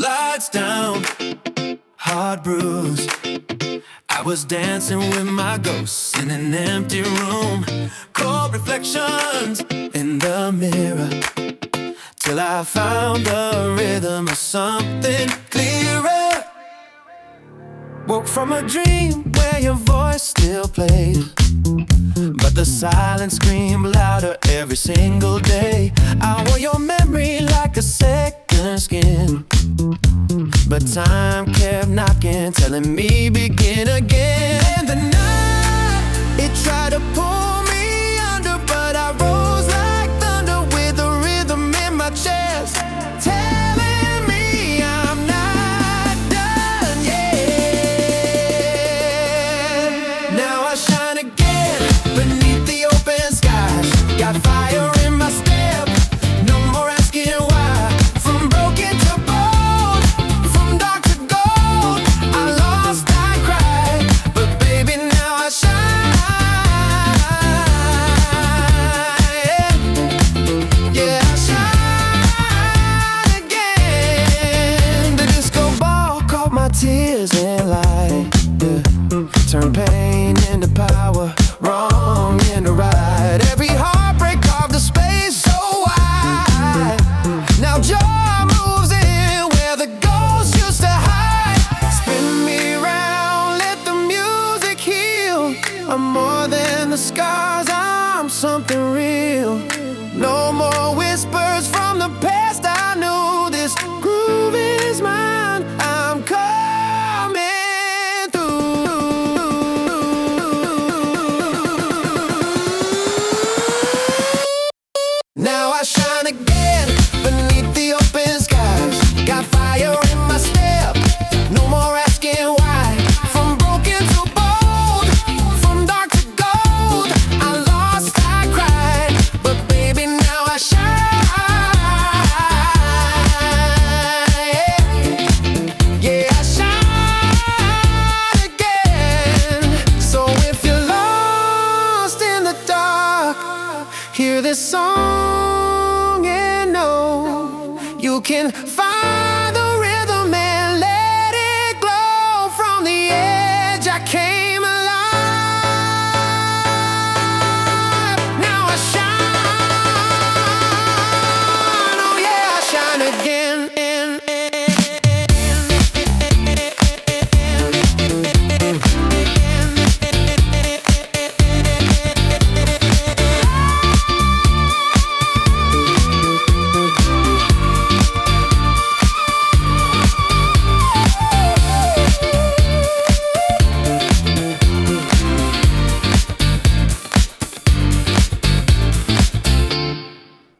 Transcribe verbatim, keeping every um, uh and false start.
Lights down, heart bruised. I was dancing with my ghosts in an empty room. Cold reflections in the mirror, till I found the rhythm of something clearer. Woke from a dream where your voice still played, but the silence screamed louder every single day. I wore your memory like a second skin, but time kept knocking, telling me begin again. And the night